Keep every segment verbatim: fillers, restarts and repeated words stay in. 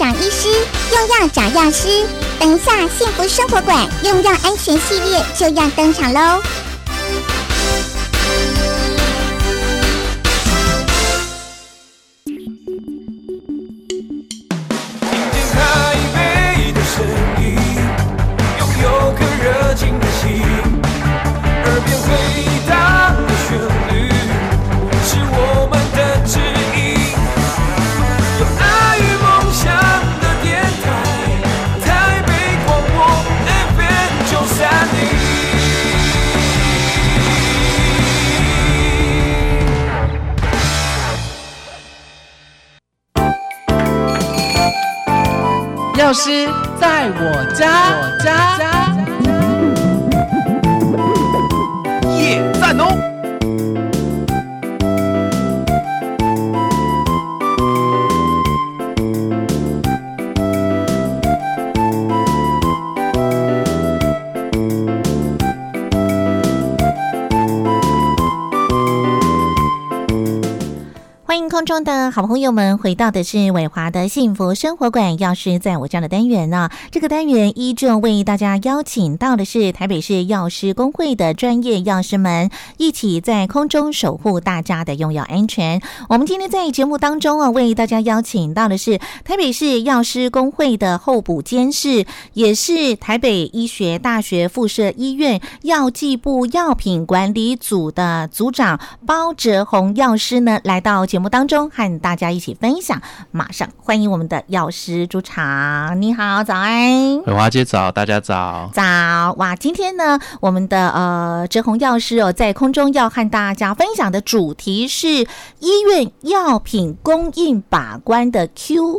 找医师，用药找药师。等一下，幸福生活馆用药安全系列就要登场喽！ 听见台北的声音，拥有颗热情的心，耳边回荡的旋律，是我们的指引。有爱与梦想的电台，台北广播 F M 九三零。 药师在我家，我家耶赞哦！ 欢迎空中的好朋友们，回到的是伟华的幸福生活馆，药师在我家的单元呢。这个单元依旧为大家邀请到的是台北市药师公会的专业药师们，一起在空中守护大家的用药安全。我们今天在节目当中啊，为大家邀请到的是台北市药师公会的候补监事，也是台北医学大学附设医院药剂部药品管理组的组长包哲宏药师呢，来到节目当中和大家一起分享。马上欢迎我们的药师出场。你好，早安。 伟华姐早，大家早。 早哇！今天呢，我们的呃哲宏药师哦，在空中要和大家分享的主题是医院药品供应把关的 Q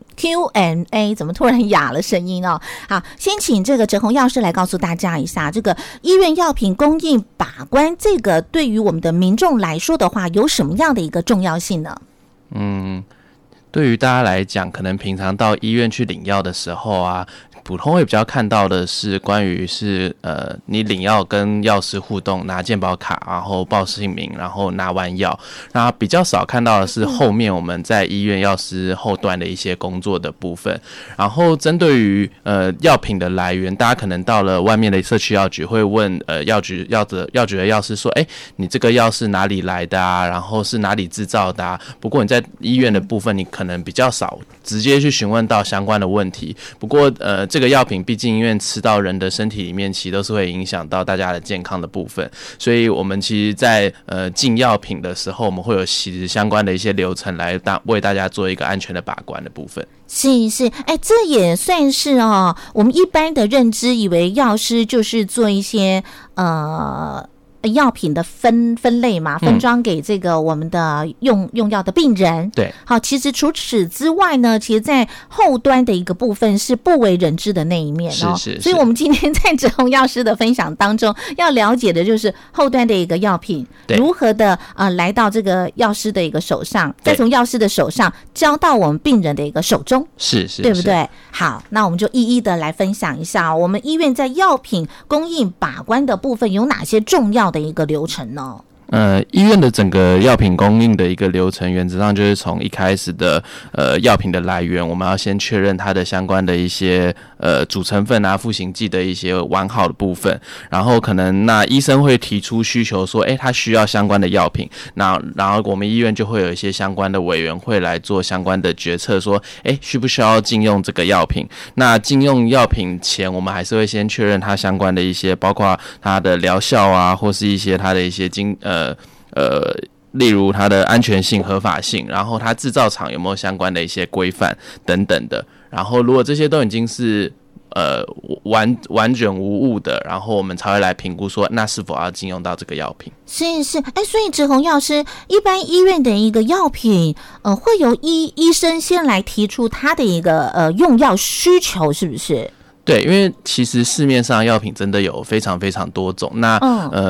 Q and A。怎么突然哑了声音哦？好，先请这个哲宏药师来告诉大家一下，这个医院药品供应把关，这个对于我们的民众来说的话，有什么样的一个重要性呢？ 嗯，对于大家来讲，可能平常到医院去领药的时候啊，普通会比较看到的是关于是呃，你领药跟药师互动，拿健保卡，然后报姓名，然后拿完药。那比较少看到的是后面我们在医院药师后端的一些工作的部分。然后针对于呃药品的来源，大家可能到了外面的社区药局会问呃药局药的药局的药师说，哎，你这个药是哪里来的啊？然后是哪里制造的啊？不过你在医院的部分，你可能比较少直接去询问到相关的问题。不过呃这个药品毕竟因为吃到人的身体里面，其实都是会影响到大家的健康的部分，所以我们其实在呃进药品的时候，我们会有其实相关的一些流程来大为大家做一个安全的把关的部分。 是是，哎，这也算是哦，我们一般的认知以为药师就是做一些呃药品的分分类嘛，分装给这个我们的用用药的病人。 对， 好，其实除此之外呢，其实在后端的一个部分是不为人知的那一面哦。 是是是。 所以我们今天在哲宏药师的分享当中，要了解的就是后端的一个药品如何的呃来到这个药师的一个手上，再从药师的手上交到我们病人的一个手中。 是是， 对不对？好，那我们就一一的来分享一下，我们医院在药品供应把关的部分有哪些重要的一个流程呢？ 呃，医院的整个药品供应的一个流程，原则上就是从一开始的呃药品的来源，我们要先确认它的相关的一些呃主成分啊、赋形剂的一些完好的部分，然后可能那医生会提出需求说，哎，他需要相关的药品，那然后我们医院就会有一些相关的委员会来做相关的决策，说，哎，需不需要禁用这个药品？那禁用药品前，我们还是会先确认它相关的一些，包括它的疗效啊，或是一些它的一些经呃。呃呃，例如它的安全性、合法性，然后它制造厂有没有相关的一些规范等等的。然后如果这些都已经是呃完完全无误的，然后我们才会来评估说，那是否要禁用到这个药品。 是是，哎，所以哲宏药师，一般医院的一个药品，呃，会由医医生先来提出他的一个呃用药需求，是不是？ 对，因为其实市面上药品真的有非常非常多种，那、嗯、呃。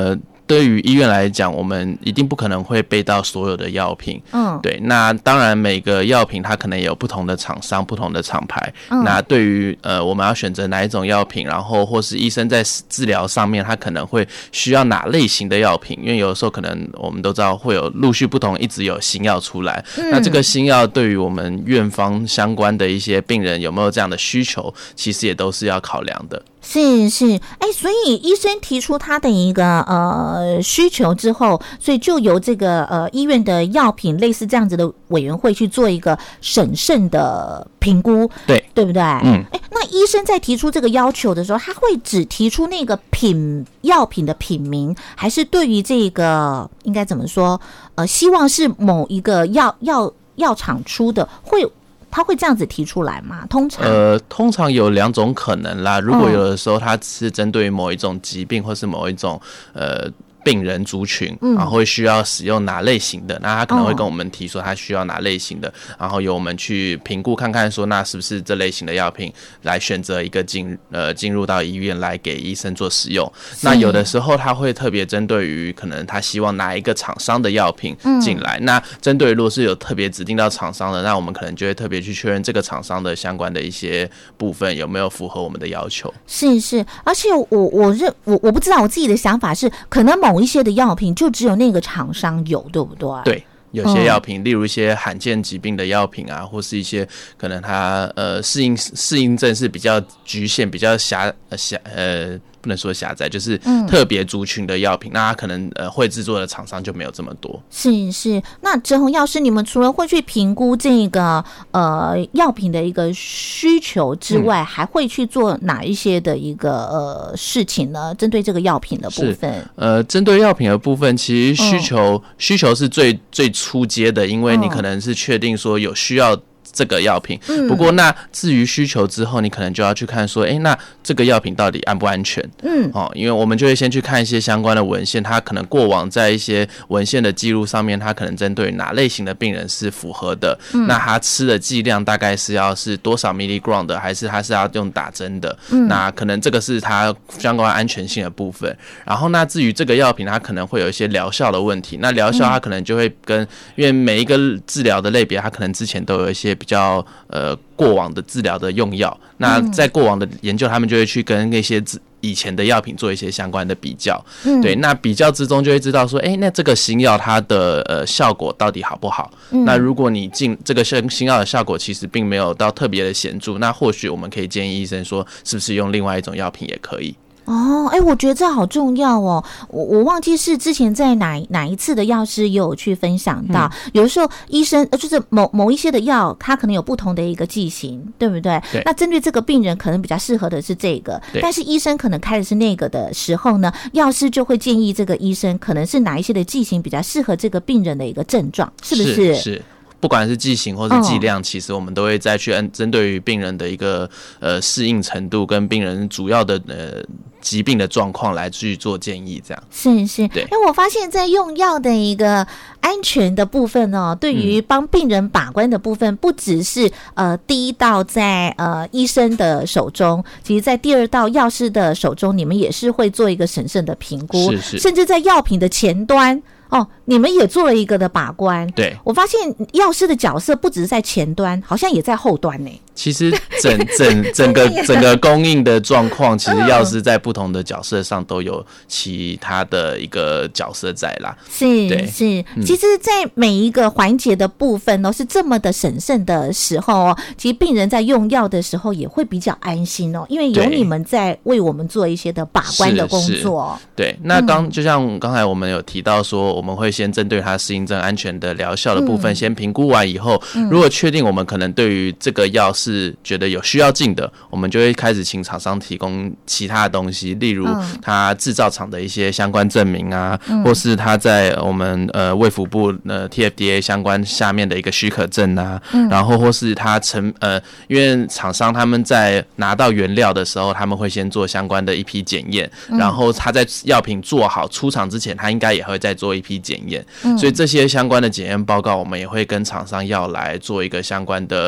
对于医院来讲，我们一定不可能会备到所有的药品。嗯，对。那当然，每个药品它可能也有不同的厂商、不同的厂牌。嗯，那对于呃我们要选择哪一种药品，然后或是医生在治疗上面，他可能会需要哪类型的药品，因为有的时候可能我们都知道会有陆续不同，一直有新药出来。嗯，那这个新药对于我们院方相关的一些病人有没有这样的需求，其实也都是要考量的。 是是，哎，所以医生提出他的一个呃需求之后，所以就由这个呃医院的药品类似这样子的委员会去做一个审慎的评估， 对对不对？ 嗯， 哎，那医生在提出这个要求的时候，他会只提出那个品药品的品名，还是对于这个应该怎么说？呃，希望是某一个药药药厂出的会。他会这样子提出来吗？通常呃，通常有两种可能啦。如果有的时候他是针对某一种疾病或是某一种呃病人族群，然后会需要使用哪类型的，那他可能会跟我们提说他需要哪类型的，然后由我们去评估看看说那是不是这类型的药品来选择一个进呃进入到医院来给医生做使用。那有的时候他会特别针对于可能他希望哪一个厂商的药品进来，嗯、那针对如果是有特别指定到厂商的，那我们可能就会特别去确认这个厂商的相关的一些部分有没有符合我们的要求。 是是，而且我我认我我不知道我自己的想法是，可能某一些的药品就只有那个厂商有，对不对？ 对，有些药品，嗯、例如一些罕见疾病的药品啊，或是一些可能它呃适应适应症是比较局限、比较狭狭呃。不能说狭窄，就是特别族群的药品，嗯、那它可能呃会制作的厂商就没有这么多。 是是，那哲宏药师，你们除了会去评估这个呃药品的一个需求之外，嗯、还会去做哪一些的一个呃事情呢？针对这个药品的部分， 呃，针对药品的部分，其实需求、嗯、需求是最最初阶的，因为你可能是确定说有需要这个药品，不过那至于需求之后，你可能就要去看说，哎、欸，那这个药品到底安不安全？嗯，哦，因为我们就会先去看一些相关的文献，它可能过往在一些文献的记录上面，它可能针对哪类型的病人是符合的，嗯、那他吃的剂量大概是要是多少 milligram 的，还是他是要用打针的？嗯，那可能这个是它相关安全性的部分。然后那至于这个药品，它可能会有一些疗效的问题，那疗效它可能就会跟，因为每一个治疗的类别，它可能之前都有一些比较呃过往的治疗的用药，那在过往的研究，他们就会去跟那些以前的药品做一些相关的比较，嗯、对，那比较之中就会知道说，哎、欸，那这个新药它的呃效果到底好不好？嗯、那如果你进这个新药的效果其实并没有到特别的显著，那或许我们可以建议医生说，是不是用另外一种药品也可以。 哦，哎，我觉得这好重要哦。我我忘记是之前在哪哪一次的药师也有去分享到，嗯、有的时候医生呃就是某某一些的药，它可能有不同的一个剂型，对不对？ 对。 那针对这个病人，可能比较适合的是这个，但是医生可能开的是那个的时候呢，药师就会建议这个医生可能是哪一些的剂型比较适合这个病人的一个症状，是不是？ 是。是不管是剂型或是剂量，其实我们都会再去按针对于病人的一个呃适应程度跟病人主要的呃疾病的状况来去做建议，这样是是。 对， 因为我发现在用药的一个安全的部分哦，对于帮病人把关的部分，不只是呃第一道在呃医生的手中，其实在第二道药师的手中，你们也是会做一个审慎的评估， 是是， 甚至在药品的前端。哦，你们也做了一个的把关。 对， 我发现药师的角色不只是在前端，好像也在后端呢。 其实整整整个整个供应的状况，其实药师在不同的角色上都有其他的一个角色在啦。 是是，嗯、其实，在每一个环节的部分哦，是这么的审慎的时候哦，其实病人在用药的时候也会比较安心哦，因为有你们在为我们做一些的把关的工作。 对，那刚、嗯、就像刚才我们有提到说，我们会先针对它适应症安全的疗效的部分，嗯、先评估完以后，嗯、如果确定我们可能对于这个药是觉得有需要进的，我们就会开始请厂商提供其他的东西，例如它制造厂的一些相关证明啊，嗯、或是它在我们呃卫福部呃 T F D A 相关下面的一个许可证啊，嗯、然后或是它成呃，因为厂商他们在拿到原料的时候，他们会先做相关的一批检验，嗯、然后他在药品做好出厂之前，他应该也会再做一批检验，嗯、所以这些相关的检验报告，我们也会跟厂商要来做一个相关的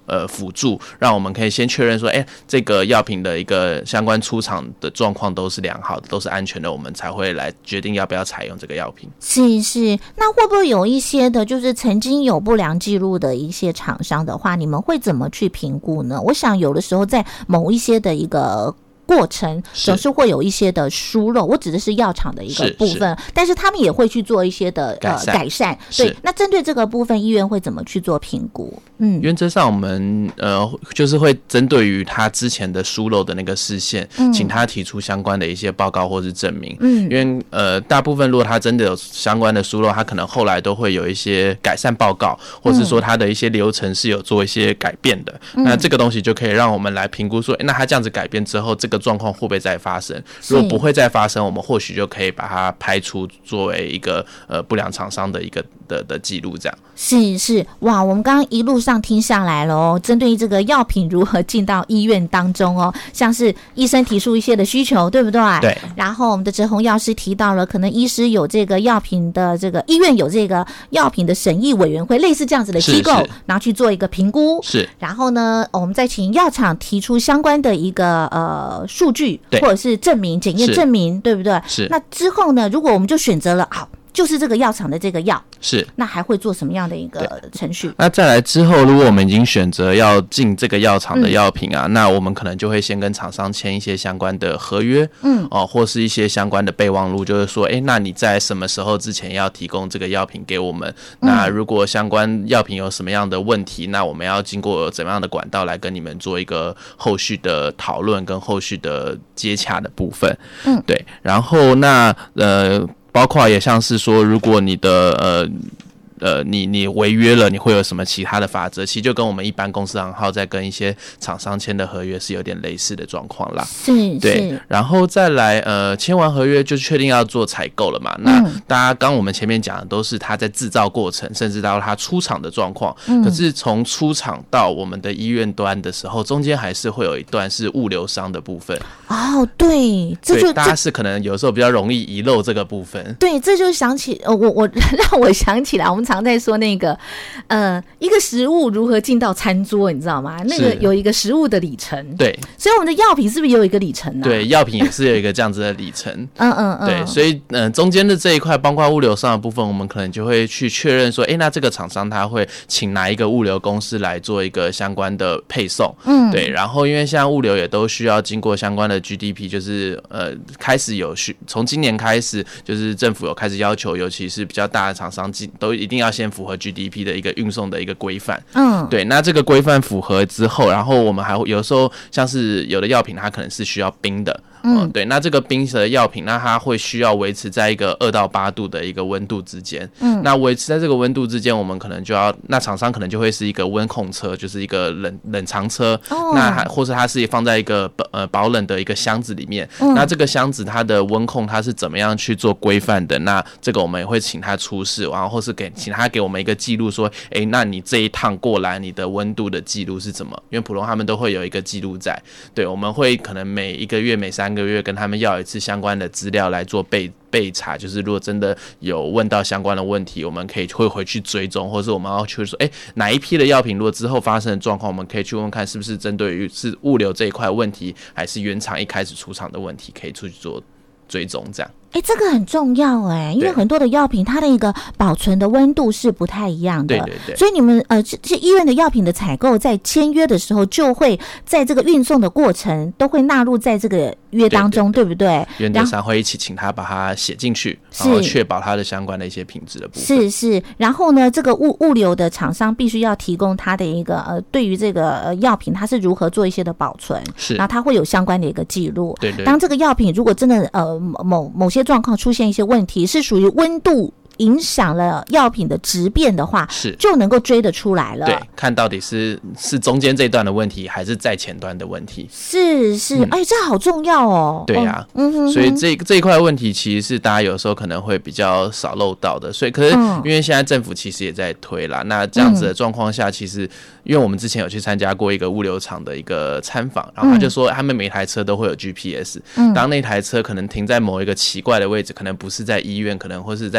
呃辅助，让我们可以先确认说，哎、欸，这个药品的一个相关出厂的状况都是良好的，都是安全的，我们才会来决定要不要采用这个药品。 是是，那会不会有一些的，就是曾经有不良记录的一些厂商的话，你们会怎么去评估呢？我想有的时候在某一些的一个过程总是会有一些的疏漏，我指的是药厂的一个部分，是是，但是他们也会去做一些的改善，呃、改善对。那针对这个部分，医院会怎么去做评估？嗯， 原则上我们呃就是会针对于他之前的疏漏的那个事件，嗯，请他提出相关的一些报告或是证明。嗯，因为呃大部分如果他真的有相关的疏漏，他可能后来都会有一些改善报告，或是说他的一些流程是有做一些改变的。嗯，那这个东西就可以让我们来评估说，欸，那他这样子改变之后，这个状况会不会再发生？如果不会再发生，我们或许就可以把它排除作为一个呃不良厂商的一个的的记录，这样。 是是，哇，我们刚刚一路上听下来了哦，针对于这个药品如何进到医院当中哦，像是医生提出一些的需求，对不对？ 对。 然后我们的哲弘药师提到了，可能医师有这个药品的这个医院有这个药品的审议委员会，类似这样子的机构， 是是， 然后去做一个评估。 是。 然后呢，我们再请药厂提出相关的一个呃数据，或者是证明检验证明，对不对？ 是。 那之后呢，如果我们就选择了好，就是这个药厂的这个药， 是， 那还会做什么样的一个程序？ 那再来之后，如果我们已经选择要进这个药厂的药品啊，嗯，那我们可能就会先跟厂商签一些相关的合约，嗯，哦，或是一些相关的备忘录，就是说，哎，欸，那你在什么时候之前要提供这个药品给我们？嗯，那如果相关药品有什么样的问题，那我们要经过怎么样的管道来跟你们做一个后续的讨论跟后续的接洽的部分？嗯，对，然后那呃。包括也像是说，如果你的呃呃你你违约了，你会有什么其他的法则？其实就跟我们一般公司行号在跟一些厂商签的合约是有点类似的状况啦。 是， 对。 是， 然后再来呃签完合约就确定要做采购了嘛。那大家刚我们前面讲的都是他在制造过程，甚至到他出厂的状况。嗯。可是从出厂到我们的医院端的时候，中间还是会有一段是物流商的部分。 哦，对，这就大家是可能有时候比较容易遗漏这个部分。 对，这就想起呃，我我让我想起来，我们常在说那个呃，一个食物如何进到餐桌，你知道吗？那个有一个食物的里程。 对， 所以我们的药品是不是也有一个里程啊？ 对，药品也是有一个这样子的里程。 嗯嗯嗯。 对，所以嗯、呃，中间的这一块，包括物流上的部分，我们可能就会去确认说，哎，那这个厂商他会请哪一个物流公司来做一个相关的配送。嗯，对。然后因为像物流也都需要经过相关的 G D P， 就是呃，开始有需从今年开始，就是政府有开始要求，尤其是比较大的厂商，都一定要先符合 G D P 的一个运送的一个规范。嗯，对。那这个规范符合之后，然后我们还会有时候像是有的药品它可能是需要冰的。嗯，对，那这个冰的药品，那它会需要维持在一个二到八度的一个温度之间。嗯，那维持在这个温度之间，我们可能就要，那厂商可能就会是一个温控车，就是一个冷冷藏车。哦，那还或是它是放在一个呃保冷的一个箱子里面。嗯，那这个箱子它的温控它是怎么样去做规范的？那这个我们也会请他出示，然后或是给请他给我们一个记录，说，哎、欸，那你这一趟过来你的温度的记录是怎么？因为普通他们都会有一个记录在。对，我们会可能每一个月、每三个月跟他们要一次相关的资料来做备备查，就是如果真的有问到相关的问题，我们可以会回去追踪，或者是我们要去说，哎、欸，哪一批的药品如果之后发生的状况，我们可以去问看是不是针对于是物流这一块问题，还是原厂一开始出厂的问题，可以出去做追踪这样。 哎、欸，这个很重要哎、欸，因为很多的药品它的一个保存的温度是不太一样的， 对对对。 所以你们呃，这些医院的药品的采购在签约的时候，就会在这个运送的过程都会纳入在这个约当中， 对, 对, 对不对？ 原则上会一起请他把它写进去，然后确保它的相关的一些品质的部分。 是是，然后呢，这个物物流的厂商必须要提供他的一个呃，对于这个呃药品它是如何做一些的保存， 是， 然后它会有相关的一个记录。 对 对, 对。 当这个药品如果真的呃某某些状况出现一些问题，是属于温度影响了药品的质变的话， 是就能够追得出来了。 对，看到底是是中间这段的问题，还是在前端的问题。 是是，嗯、哎，这好重要哦。 对呀、啊，嗯哼哼，所以这这一块问题其实是大家有时候可能会比较少漏到的。所以，可是因为现在政府其实也在推啦，嗯、那这样子的状况下，其实因为我们之前有去参加过一个物流厂的一个参访，然后他就说他们每台车都会有 G P S，、嗯、当那台车可能停在某一个奇怪的位置，可能不是在医院，可能或是在其他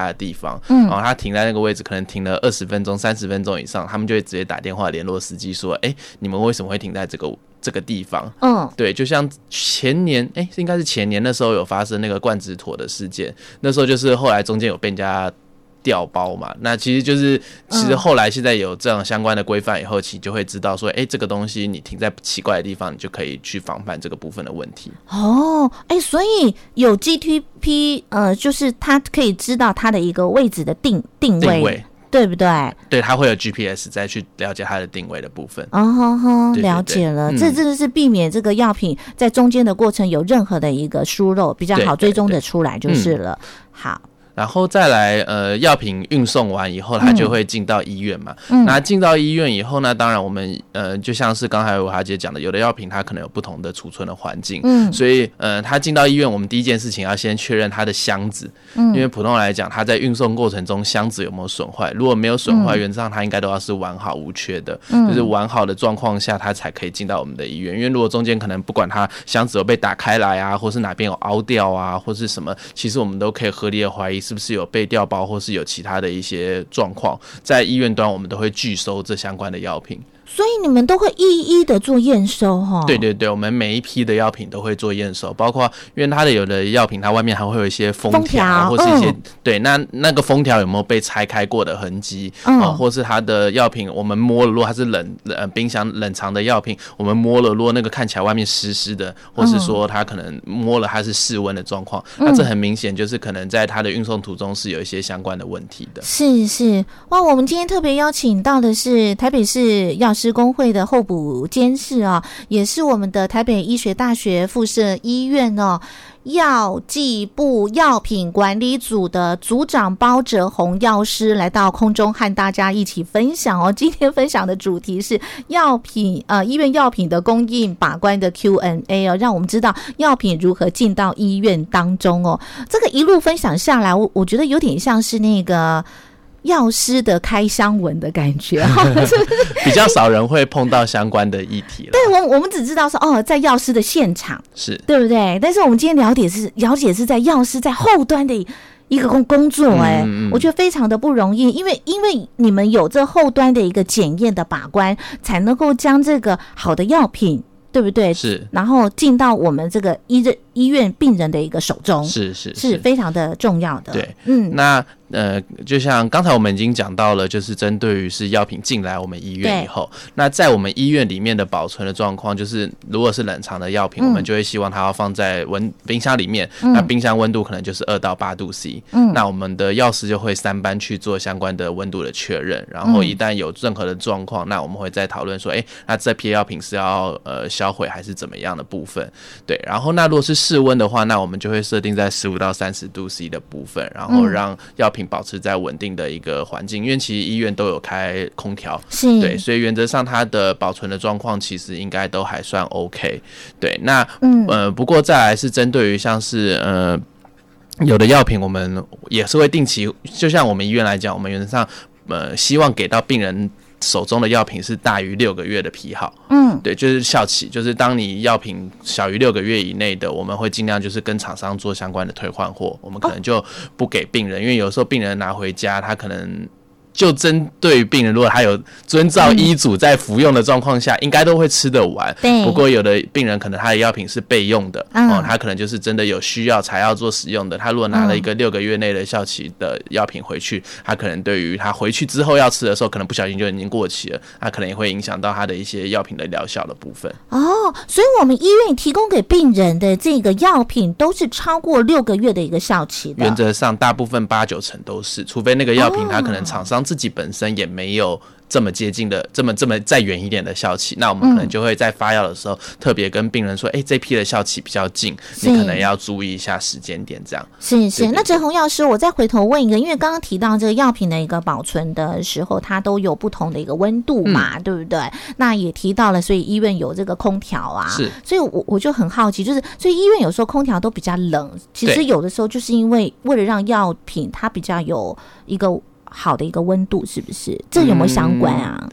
的地方， 嗯， 然后他停在那个位置，可能停了二十分钟、三十分钟以上，他们就会直接打电话联络司机说：“哎、欸，你们为什么会停在这个这个地方？” 嗯，对， 就像前年，哎、欸，应该是前年那时候有发生那个冠子妥的事件，那时候就是后来中间有被人家调包嘛，那其实就是其实后来现在有这样相关的规范以后，其实就会知道说，哎、欸，这个东西你停在奇怪的地方，你就可以去防范这个部分的问题。 哦，哎、欸，所以有 G T P， 呃，就是它可以知道它的一个位置的定定位。定位对不对？ 对，它会有 G P S 再去了解它的定位的部分。 哦吼吼，了解了，嗯、这真的是避免这个药品在中间的过程有任何的一个疏漏，比较好追踪的出来就是了。嗯、好。 然后再来，呃，药品运送完以后，它就会进到医院嘛。 嗯、 那进到医院以后呢，当然我们呃，就像是刚才维华姐讲的，有的药品它可能有不同的储存的环境， 嗯， 所以呃，它进到医院，我们第一件事情要先确认它的箱子， 嗯， 因为普通来讲，它在运送过程中箱子有没有损坏，如果没有损坏，原则上它应该都要是完好无缺的， 嗯， 就是完好的状况下，它才可以进到我们的医院。因为如果中间可能不管它箱子有被打开来啊，或是哪边有凹掉啊，或是什么，其实我们都可以合理的怀疑是不是有被调包或是有其他的一些状况，在医院端我们都会拒收这相关的药品。 所以你们都会一一的做验收哈？ 对对对，我们每一批的药品都会做验收，包括因为它的有的药品它外面还会有一些封条，或是一些、嗯、对那那个封条有没有被拆开过的痕迹， 嗯、 哦，或是它的药品我们摸了，如果它是冷呃冰箱冷藏的药品，我们摸了，如果那个看起来外面湿湿的，或是说它可能摸了它是室温的状况，嗯、那这很明显就是可能在它的运送途中是有一些相关的问题的。 是是哇，我们今天特别邀请到的是台北市药师公会的候补监事啊，也是我们的台北医学大学附设医院哦药剂部药品管理组的组长包哲宏药师来到空中和大家一起分享哦。今天分享的主题是药品呃医院药品的供应把关的 Q and A 哦，让我们知道药品如何进到医院当中哦。这个一路分享下来，我我觉得有点像是那个药师的开箱文的感觉比较少人会碰到相关的议题了。 对，我我们只知道说哦，在药师的现场是对不对？但是我们今天了解是了解是在药师在后端的一个工工作、欸，哎、嗯嗯，我觉得非常的不容易，因为因为你们有这后端的一个检验的把关，才能够将这个好的药品，对不对？ 是， 然后进到我们这个医院医院病人的一个手中， 是是是, 是非常的重要的。 对， 嗯， 那呃，就像刚才我们已经讲到了，就是针对于是药品进来我们医院以后，那在我们医院里面的保存的状况，就是如果是冷藏的药品、嗯，我们就会希望它要放在温冰箱里面、嗯，那冰箱温度可能就是二到八度 C，嗯，那我们的药师就会三班去做相关的温度的确认，然后一旦有任何的状况，那我们会再讨论说，哎、欸，那这批药品是要呃销毁还是怎么样的部分？对，然后那如果是室温的话，那我们就会设定在十五到三十度 C 的部分，然后让药品保持在稳定的一个环境，因为其实医院都有开空调， 是， 对，所以原则上它的保存的状况其实应该都还算 OK。对，那、 嗯、 呃，不过再来是针对于像是呃有的药品，我们也是会定期，就像我们医院来讲，我们原则上呃希望给到病人手中的药品是大于六个月的批号， 嗯， 对，就是效期，就是当你药品小于六个月以内的，我们会尽量就是跟厂商做相关的退换货，我们可能就不给病人，因为有时候病人拿回家，他可能就针对于病人，如果他有遵照医嘱在服用的状况下，应该都会吃得完。 对。 不过有的病人可能他的药品是备用的， 嗯、 哦，他可能就是真的有需要才要做使用的。他如果拿了一个六个月内的效期的药品回去，他可能对于他回去之后要吃的时候，可能不小心就已经过期了，他可能也会影响到他的一些药品的疗效的部分。 哦，所以我们医院提供给病人的这个药品都是超过六个月的一个效期的。 原则上，大部分八九成都是，除非那个药品它可能厂商自己本身也没有这么接近的，这么这么再远一点的效期，那我们可能就会在发药的时候、嗯、特别跟病人说，哎、欸，这批的效期比较近，你可能要注意一下时间点，这样。 是是。那哲宏药师，我再回头问一个，因为刚刚提到这个药品的一个保存的时候，它都有不同的一个温度嘛，嗯、对不对？那也提到了，所以医院有这个空调啊， 是。 所以我我就很好奇，就是所以医院有时候空调都比较冷，其实有的时候就是因为为了让药品它比较有一个好的一个温度，是不是？这有没有相关啊？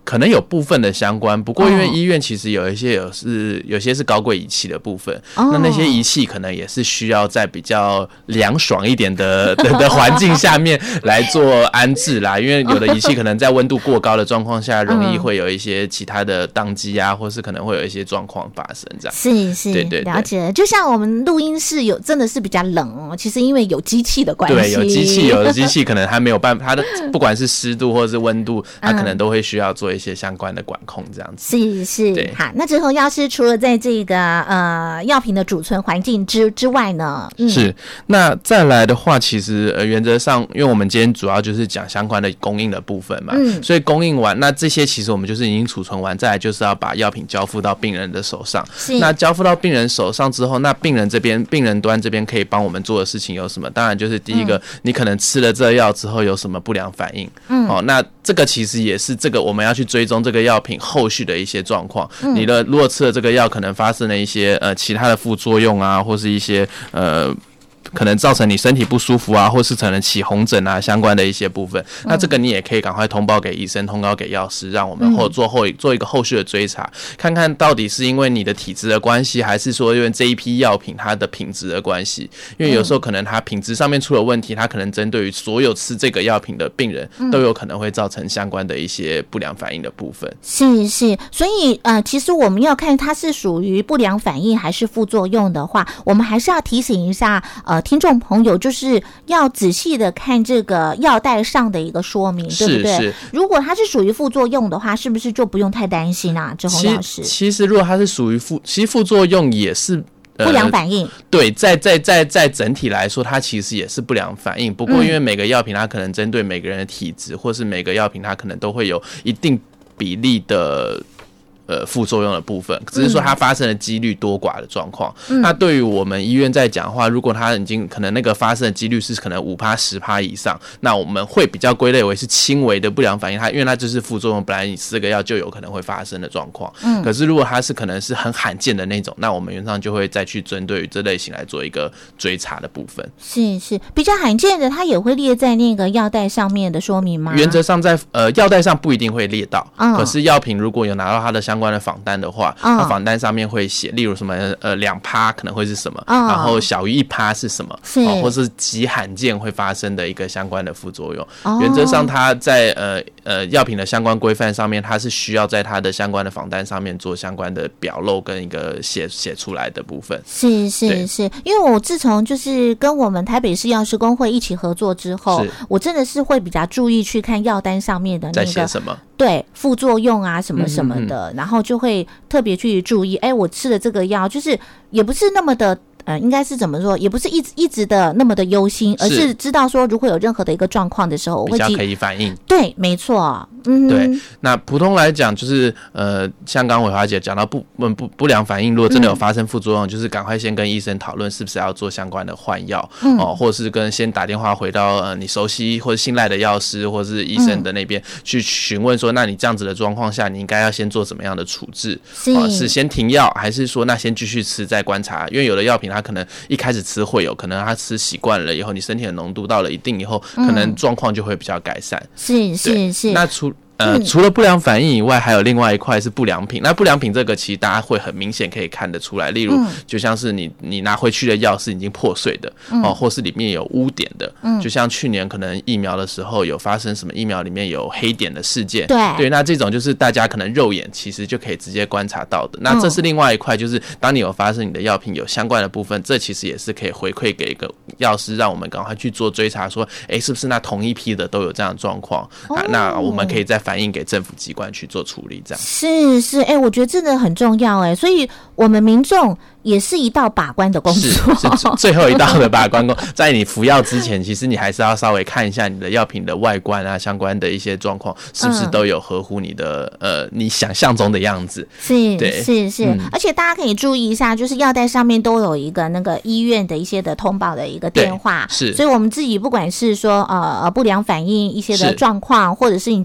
可能有部分的相关，不过因为医院其实有一些有是有些是高贵仪器的部分，哦、那那些仪器可能也是需要在比较凉爽一点的的的环境下面来做安置啦。因为有的仪器可能在温度过高的状况下，容易会有一些其他的宕机啊，或是可能会有一些状况发生这样。 是是，对 对, 对，了解。就像我们录音室有真的是比较冷哦，其实因为有机器的关系， 对，有机器，有的机器可能它没有办法，它的不管是湿度或者是温度，它可能都会需要做一些相关的管控这样子。 是是，好，那之后药师除了在这个呃药品的储存环境之之外呢， 嗯、是那再来的话，其实呃原则上，因为我们今天主要就是讲相关的供应的部分嘛，嗯，所以供应完，那这些其实我们就是已经储存完，再来就是要把药品交付到病人的手上。是，那交付到病人手上之后，那病人这边病人端这边可以帮我们做的事情有什么？当然就是第一个，嗯、你可能吃了这药之后有什么不良反应，嗯，哦，那这个其实也是这个我们要去追踪这个药品后续的一些状况。嗯、你的如果吃了这个药，可能发生了一些呃其他的副作用啊，或是一些呃。可能造成你身体不舒服啊，或是可能起红疹啊，相关的一些部分，嗯、那这个你也可以赶快通报给医生，通报给药师，让我们后做后做一个后续的追查，看看到底是因为你的体质的关系，还是说因为这一批药品它的品质的关系。因为有时候可能它品质上面出了问题，它可能针对于所有吃这个药品的病人都有可能会造成相关的一些不良反应的部分。 是是，所以呃，其实我们要看它是属于不良反应还是副作用的话，我们还是要提醒一下呃。听众朋友就是要仔细的看这个药袋上的一个说明，对不对？是是，如果它是属于副作用的话，是不是就不用太担心啊？之后药师， 其实如果它是属于副，其实副作用也是。 不良反应、呃、 对，在在在在整体来说，它其实也是不良反应。不过，因为每个药品它可能针对每个人的体质，或是每个药品它可能都会有一定比例的。呃，副作用的部分，只是说它发生的几率多寡的状况。嗯、那对于我们医院在讲的话，如果它已经可能那个发生的几率是可能五趴、十趴以上，那我们会比较归类为是轻微的不良反应。它因为它就是副作用，本来你吃这个药就有可能会发生的状况。嗯，可是如果它是可能是很罕见的那种，那我们原上就会再去针对于这类型来做一个追查的部分。 是是，比较罕见的，它也会列在那个药袋上面的说明吗？ 原则上在呃药袋上不一定会列到，嗯、可是药品如果有拿到它的相关的访单的话，那访单上面会写，例如什么呃两趴可能会是什么，哦、然后小于一趴是什么，是、哦、或是极罕见会发生的一个相关的副作用。哦、原则上，它在呃呃药品的相关规范上面，它是需要在它的相关的访单上面做相关的表露跟一个写写出来的部分。 是是是，因为我自从就是跟我们台北市药师公会一起合作之后，我真的是会比较注意去看药单上面的那个在写什么， 对副作用啊什么什么的，嗯嗯嗯然后就会特别去注意，哎，我吃的这个药就是也不是那么的。呃，应该是怎么说？也不是一直一直的那么的忧心，而是知道说，如果有任何的一个状况的时候，我会比较可以反应。 对，没错。嗯， 对。那普通来讲，就是呃，像刚刚伟华姐讲到不不不不良反应，如果真的有发生副作用，嗯、就是赶快先跟医生讨论是不是要做相关的换药，嗯、哦，或者是跟先打电话回到呃你熟悉或者信赖的药师或者是医生的那边、嗯、去询问说，那你这样子的状况下，你应该要先做什么样的处置？是、哦、是先停药，还是说那先继续吃再观察？因为有的药品它可能一开始吃会有可能，它吃习惯了以后，你身体的浓度到了一定以后，可能状况就会比较改善。 是是是。 那除呃，除了不良反应以外，还有另外一块是不良品。那不良品这个其实大家会很明显可以看得出来，例如就像是你你拿回去的药是已经破碎的、嗯、哦，或是里面有污点的、嗯、就像去年可能疫苗的时候有发生什么疫苗里面有黑点的事件， 对对，那这种就是大家可能肉眼其实就可以直接观察到的。那这是另外一块，就是当你有发生你的药品有相关的部分，这其实也是可以回馈给一个药师，让我们赶快去做追查，说哎，是不是那同一批的都有这样的状况、哦啊、那我们可以再反映给政府机关去做处理，这样是是，哎、欸，我觉得真的很重要，哎，所以我们民众也是一道把关的工作， 是是最后一道的把关工。在你服药之前，其实你还是要稍微看一下你的药品的外观啊，相关的一些状况是不是都有合乎你的、嗯、呃你想象中的样子。 是是是、嗯，而且大家可以注意一下，就是药袋上面都有一个那个医院的一些的通报的一个电话， 是， 所以我们自己不管是说呃不良反应一些的状况，或者是你觉得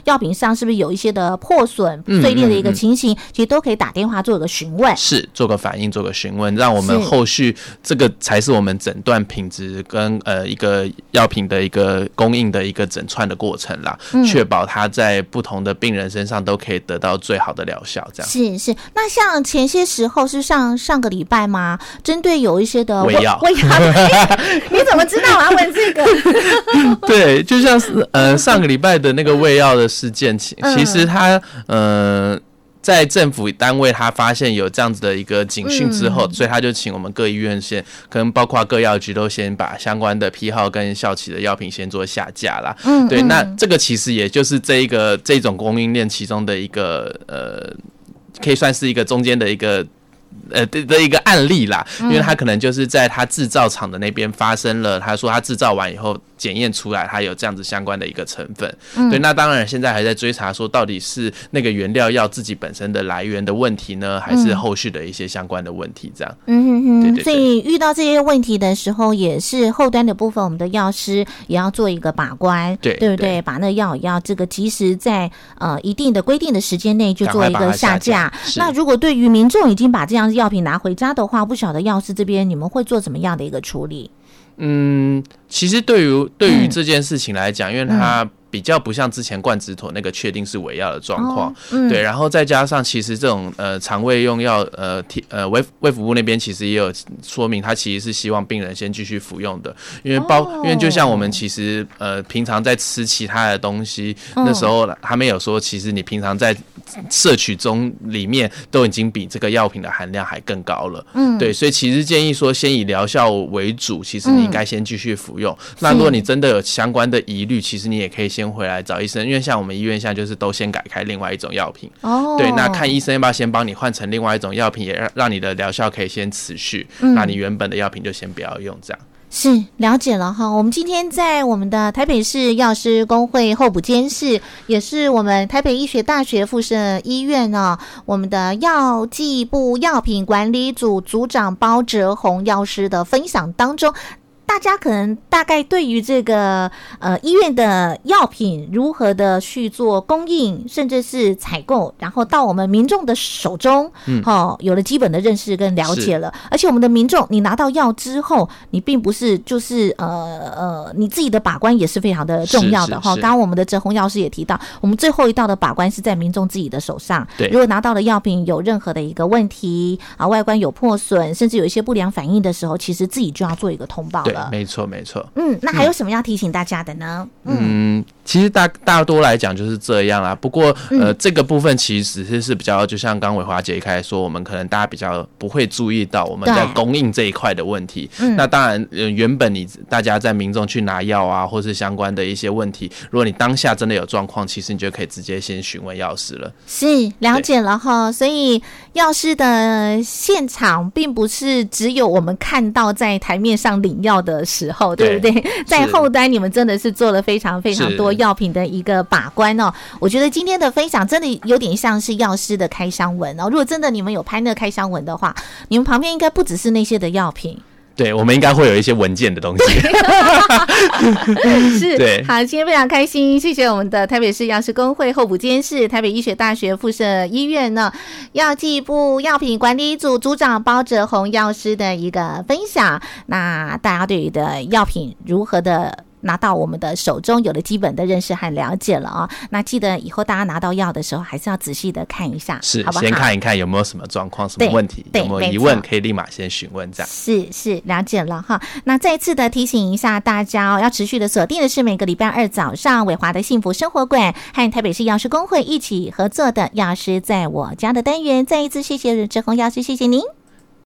药品上是不是有一些的破损、碎裂的一个情形，嗯嗯嗯其实都可以打电话做个询问，是做个反应，做个询问，让我们后续这个才是我们诊断品质跟呃一个药品的一个供应的一个整串的过程啦，确、嗯、保它在不同的病人身上都可以得到最好的疗效。这样是是。那像前些时候是上上个礼拜吗？针对有一些的胃药， 胃药、欸，你怎么知道我要问这个？ 对，就像是呃上个礼拜的那个胃药的事件，其实它呃。在政府单位他发现有这样子的一个警讯之后、嗯、所以他就请我们各医院先可能包括各药局都先把相关的批号跟效期的药品先做下架啦。嗯，对，那这个其实也就是这一个这种供应链其中的一个呃可以算是一个中间的一个呃的的一个案例啦，因为他可能就是在他制造厂的那边发生了，他说他制造完以后检验出来它有这样子相关的一个成分、嗯、对，那当然现在还在追查说到底是那个原料药自己本身的来源的问题呢，还是后续的一些相关的问题这样。嗯哼哼，对对对， 所以遇到这些问题的时候也是后端的部分我们的药师也要做一个把关，对对不对？把那药也要这个及时在呃一定的规定的时间内就做一个下架。那如果对于民众已经把这样的药品拿回家的话，不晓得药师这边你们会做怎么样的一个处理？ 嗯，其实对于对于这件事情来讲、嗯，因为它比较不像之前冠子妥那个确定是伪药的状况、哦嗯，对，然后再加上其实这种呃肠胃用药呃呃卫卫福部那边其实也有说明，他其实是希望病人先继续服用的，因为包、哦、因为就像我们其实呃平常在吃其他的东西，嗯、那时候他们有说，其实你平常在摄取中里面都已经比这个药品的含量还更高了，嗯，对，所以其实建议说先以疗效为主，其实你应该先继续服用、嗯。那如果你真的有相关的疑虑，其实你也可以先回来找医生，因为像我们医院现在就是都先改开另外一种药品，哦，对，那看医生要不要先帮你换成另外一种药品，也让让你的疗效可以先持续、嗯，那你原本的药品就先不要用，这样。 是，了解了哈。我们今天在我们的台北市药师公会候补监事，也是我们台北医学大学附设医院呢、哦，我们的药剂部药品管理组组长包哲宏药师的分享当中，大家可能大概对于这个呃医院的药品如何的去做供应，甚至是采购，然后到我们民众的手中，嗯，哦，有了基本的认识跟了解了。而且我们的民众，你拿到药之后，你并不是就是呃呃你自己的把关也是非常的重要的哈。刚刚我们的哲宏药师也提到，我们最后一道的把关是在民众自己的手上。对，如果拿到的药品有任何的一个问题啊，外观有破损，甚至有一些不良反应的时候，其实自己就要做一个通报了。 没错，没错。 嗯，那还有什么要提醒大家的呢？ 嗯，嗯其实大大多来讲就是这样啦。不过，呃，嗯、这个部分其实是是比较，就像刚伟华姐一开始说，我们可能大家比较不会注意到我们在供应这一块的问题。嗯，那当然，呃，原本你大家在民众去拿药啊，或是相关的一些问题，如果你当下真的有状况，其实你就可以直接先询问药师了。 是，了解了哈。所以药师的现场并不是只有我们看到在台面上领药的时候，对不对？在后端你们真的是做了非常非常多药品的一个把关哦。我觉得今天的分享真的有点像是药师的开箱文哦。如果真的你们有拍那个开箱文的话，你们旁边应该不只是那些的药品。 对，我们应该会有一些文件的东西。 是，对，好，今天非常开心，谢谢我们的台北市药师公会候补监事、台北医学大学附设医院呢药剂部药品管理组组长包哲宏药师的一个分享。那大家对于的药品如何的拿到我们的手中，有了基本的认识和了解了啊、哦。那记得以后大家拿到药的时候，还是要仔细的看一下， 是， 好不好？ 先看一看有没有什么状况、什么问题，有没有疑问，可以立马先询问，这样。 是是，了解了哈。那再次的提醒一下大家哦，要持续的锁定的是每个礼拜二早上伟华的幸福生活馆和台北市药师公会一起合作的药师在我家的单元。再一次谢谢哲宏药师，谢谢您。